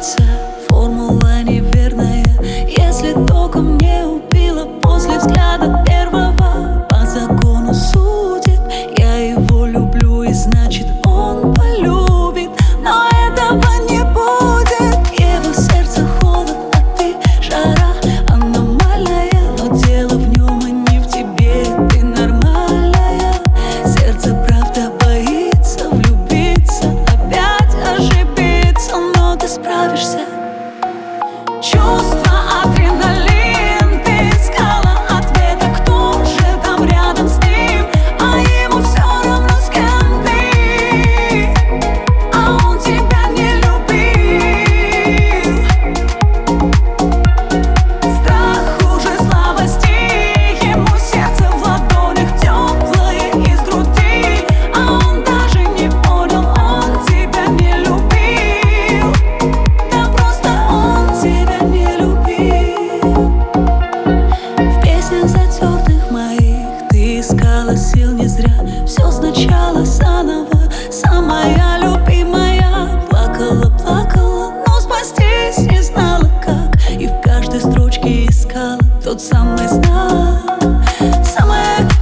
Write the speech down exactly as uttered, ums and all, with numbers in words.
кажется, формула неверная. Если током не убила после взгляда первого, по закону судеб я его люблю, и значит он полюбит. Но этого не будет. Его сердце холод, а ты жара аномальная. Но дело в нем, а не в тебе, ты нормальная. Сердце правда боится влюбиться, опять ошибиться, но ты справишься. Чувство, адреналин, ты искала ответа, кто же там рядом с ним, а ему все равно, с кем ты, а он тебя не любил. Страх хуже слабости, ему сердце в ладонях теплое из груди, а он даже не понял, он тебя не любил. Да просто он тебя не любил. В песнях затертых моих ты искала сил не зря. Все сначала заново, самая любимая. Плакала, плакала, но спастись не знала как, и в каждой строчке искала тот самый знак. Самое